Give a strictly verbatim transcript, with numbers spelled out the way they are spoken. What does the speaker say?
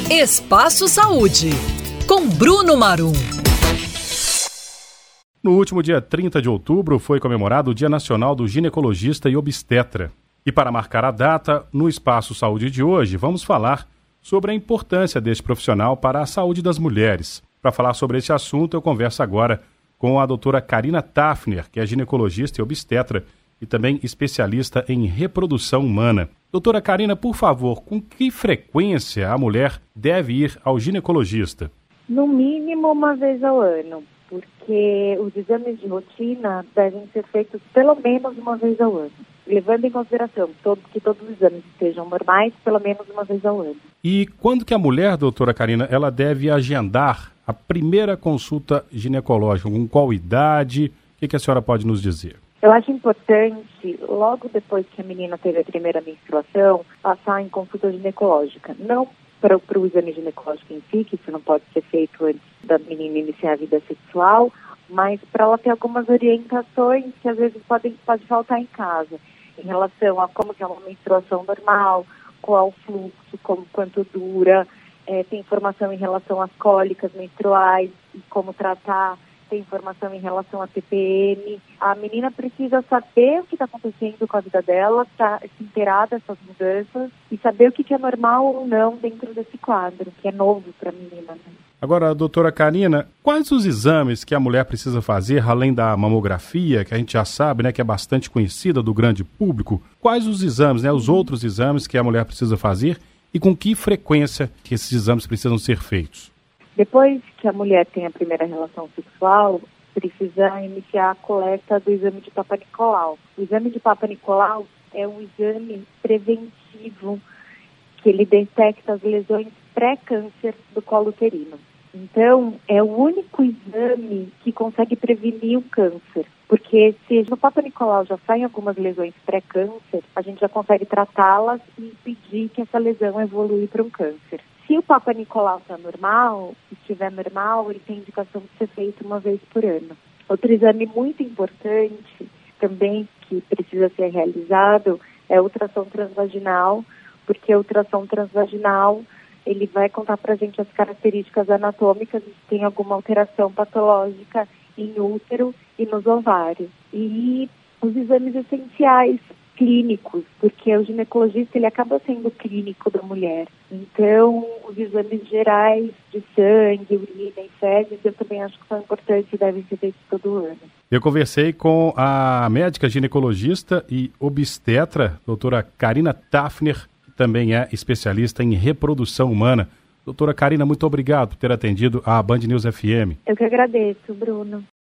Espaço Saúde, com Bruno Marum. No último dia trinta de outubro foi comemorado o Dia Nacional do Ginecologista e Obstetra. E para marcar a data, no Espaço Saúde de hoje, vamos falar sobre a importância deste profissional para a saúde das mulheres. Para falar sobre esse assunto, eu converso agora com a doutora Karina Tafner, que é ginecologista e obstetra e também especialista em reprodução humana. Doutora Karina, por favor, com que frequência a mulher deve ir ao ginecologista? No mínimo uma vez ao ano, porque os exames de rotina devem ser feitos pelo menos uma vez ao ano, levando em consideração todo, que todos os exames estejam normais pelo menos uma vez ao ano. E quando que a mulher, doutora Karina, ela deve agendar a primeira consulta ginecológica? Com qual idade? O que, que a senhora pode nos dizer? Eu acho importante, logo depois que a menina teve a primeira menstruação, passar em consulta ginecológica. Não para o exame ginecológico em si, que isso não pode ser feito antes da menina iniciar a vida sexual, mas para ela ter algumas orientações que às vezes podem, pode faltar em casa, em relação a como que é uma menstruação normal, qual é o fluxo, como, quanto dura, é, tem informação em relação às cólicas menstruais e como tratar, tem informação em relação à T P M. A menina precisa saber o que está acontecendo com a vida dela, tá, se inteirar dessas mudanças e saber o que, que é normal ou não dentro desse quadro, que é novo para a menina. Né? Agora, doutora Karina, quais os exames que a mulher precisa fazer, além da mamografia, que a gente já sabe, né, que é bastante conhecida do grande público? Quais os exames, né, os outros exames que a mulher precisa fazer e com que frequência que esses exames precisam ser feitos? Depois que a mulher tem a primeira relação sexual, precisa iniciar a coleta do exame de Papa Nicolau. O exame de Papa Nicolau é um exame preventivo que ele detecta as lesões pré-câncer do colo uterino. Então, é o único exame que consegue prevenir o câncer, porque se no Papa Nicolau já saem algumas lesões pré-câncer, a gente já consegue tratá-las e impedir que essa lesão evolua para um câncer. Se o Papa Nicolau está normal, se estiver normal, ele tem indicação de ser feito uma vez por ano. Outro exame muito importante, também que precisa ser realizado, é a ultrassom transvaginal, porque a ultrassom transvaginal ele vai contar para a gente as características anatômicas se tem alguma alteração patológica em útero e nos ovários. E os exames essenciais clínicos, porque o ginecologista ele acaba sendo clínico da mulher. Então, os exames gerais de sangue, urina e fezes, eu também acho que são importantes e devem ser feitos todo ano. Eu conversei com a médica ginecologista e obstetra, doutora Karina Tafner, que também é especialista em reprodução humana. Doutora Karina, muito obrigado por ter atendido a Band News F M. Eu que agradeço, Bruno.